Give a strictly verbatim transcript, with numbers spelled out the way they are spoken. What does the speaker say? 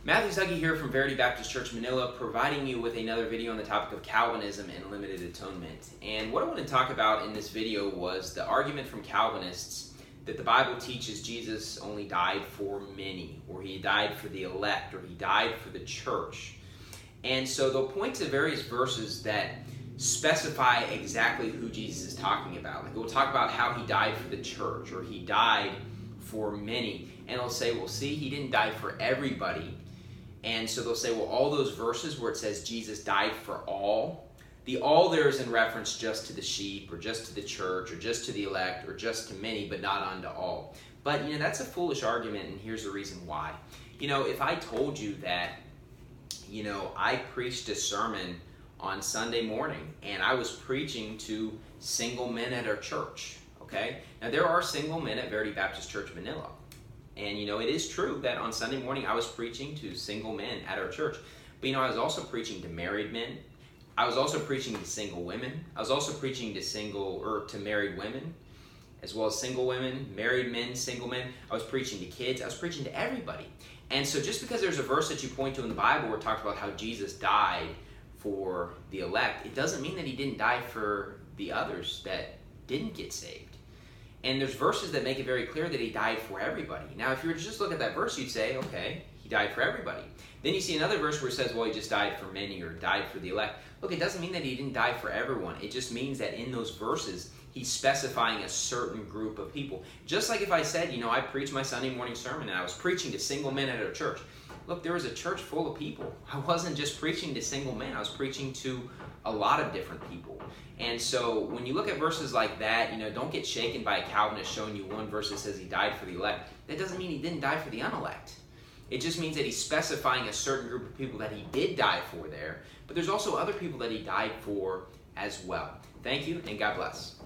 Matthew Zuggy here from Verity Baptist Church Manila, providing you with another video on the topic of Calvinism and limited atonement. And what I want to talk about in this video was the argument from Calvinists that the Bible teaches Jesus only died for many, or he died for the elect, or he died for the church. And so they'll point to various verses that specify exactly who Jesus is talking about. Like we'll talk about how he died for the church, or he died for many. And they'll say, well, see, he didn't die for everybody. And so they'll say, well, all those verses where it says Jesus died for all, the all there is in reference just to the sheep, or just to the church, or just to the elect, or just to many, but not unto all. But, you know, that's a foolish argument, and here's the reason why. You know, if I told you that, you know, I preached a sermon on Sunday morning, and I was preaching to single men at our church, okay? Now, there are single men at Verity Baptist Church Manila. And, you know, it is true that on Sunday morning I was preaching to single men at our church. But, you know, I was also preaching to married men. I was also preaching to single women. I was also preaching to single, or to married women, as well as single women, married men, single men. I was preaching to kids. I was preaching to everybody. And so just because there's a verse that you point to in the Bible where it talks about how Jesus died for the elect, it doesn't mean that he didn't die for the others that didn't get saved. And there's verses that make it very clear that he died for everybody. Now, if you were to just look at that verse, you'd say, okay, he died for everybody. Then you see another verse where it says, well, he just died for many, or died for the elect. Look, it doesn't mean that he didn't die for everyone. It just means that in those verses, he's specifying a certain group of people. Just like if I said, you know, I preached my Sunday morning sermon and I was preaching to single men at a church. Look, there was a church full of people. I wasn't just preaching to single men. I was preaching to a lot of different people. And so when you look at verses like that, you know, don't get shaken by a Calvinist showing you one verse that says he died for the elect. That doesn't mean he didn't die for the unelect. It just means that he's specifying a certain group of people that he did die for there. But there's also other people that he died for as well. Thank you, and God bless.